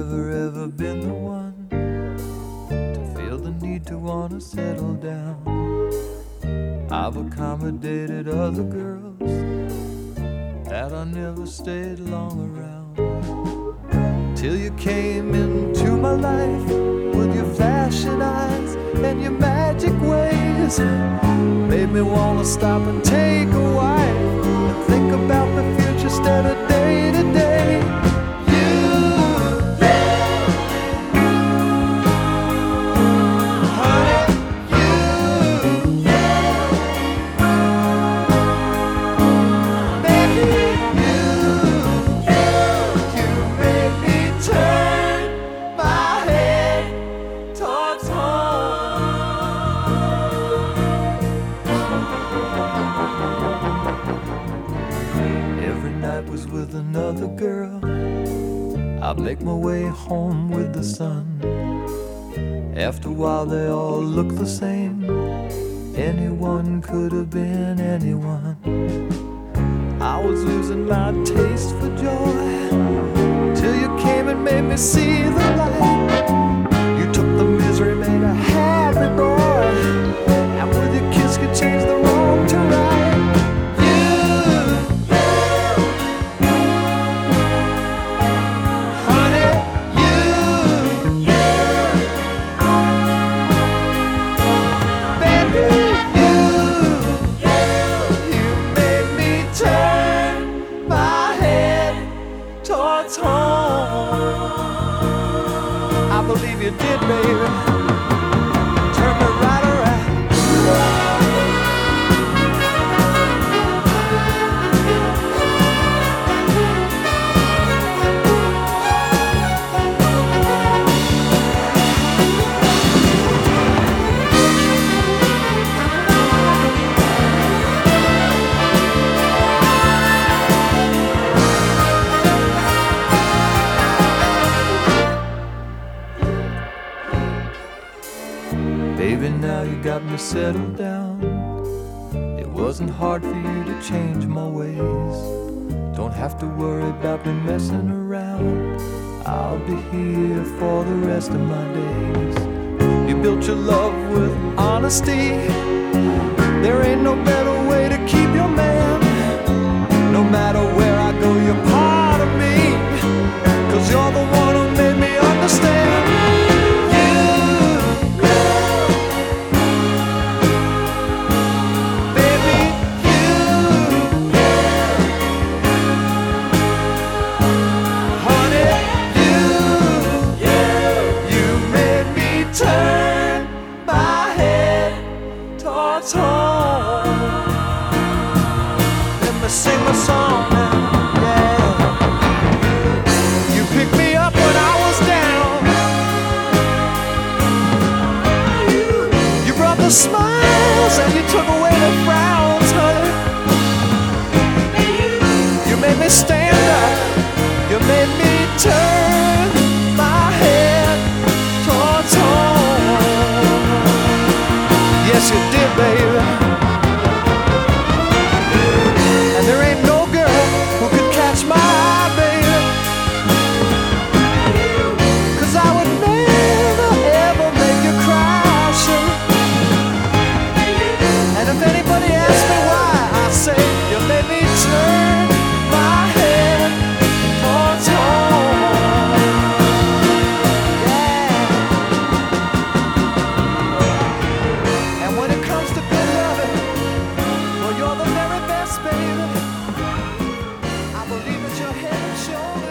never ever been the one to feel the need to wanna settle down. I've accommodated other girls that I never stayed long around. Till you came into my life with your flashing eyes and your magic ways. Made me wanna stop and take a wife and think about the future instead of day to day. Was with another girl. I'd make my way home with the sun. After a while they all look the same. Anyone could have been anyone. I was losing my taste for joy till you came and made me see the light. You took the misery, made a happy boy, and with your kiss could change the wrong to right. I believe you did, baby. Turn me right around. Baby, now you got me settled down. It wasn't hard for you to change my ways. Don't have to worry about me messing around. I'll be here for the rest of my days. You built your love with honesty. There ain't no better way to keep your man. No matter where I go, you're part of me, 'cause you're the one who made me understand. Let me sing my song now, yeah. You picked me up when I was down. You brought the smiles and you took away the frowns, honey. You made me stand up. You made me turn my head towards home. Yes, you did, baby. And there ain't no girl who could catch my eye, baby. 'Cause I would never, ever make you cry, sugar. And if anybody asks me why, I say you made me turn my head towards home. Yeah. And when it comes to good loving, well, you're the very best, baby. I believe it's your head and shoulders.